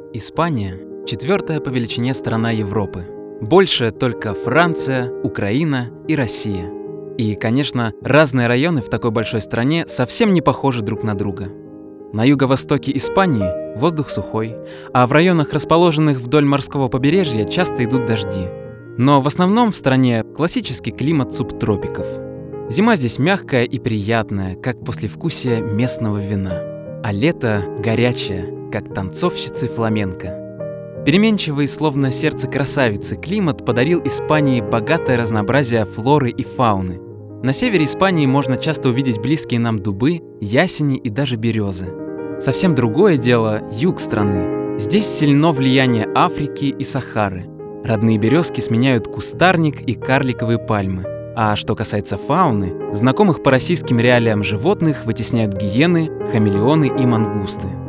Испания – четвертая по величине страна Европы. Больше только Франция, Украина и Россия. И, конечно, разные районы в такой большой стране совсем не похожи друг на друга. На юго-востоке Испании воздух сухой, а в районах, расположенных вдоль морского побережья, часто идут дожди. Но в основном в стране классический климат субтропиков. Зима здесь мягкая и приятная, как послевкусие местного вина. А лето горячее, как танцовщицы фламенко. Переменчивый, словно сердце красавицы, климат подарил Испании богатое разнообразие флоры и фауны. На севере Испании можно часто увидеть близкие нам дубы, ясени и даже березы. Совсем другое дело юг страны. Здесь сильно влияние Африки и Сахары. Родные березки сменяют кустарник и карликовые пальмы. А что касается фауны, знакомых по российским реалиям животных вытесняют гиены, хамелеоны и мангусты.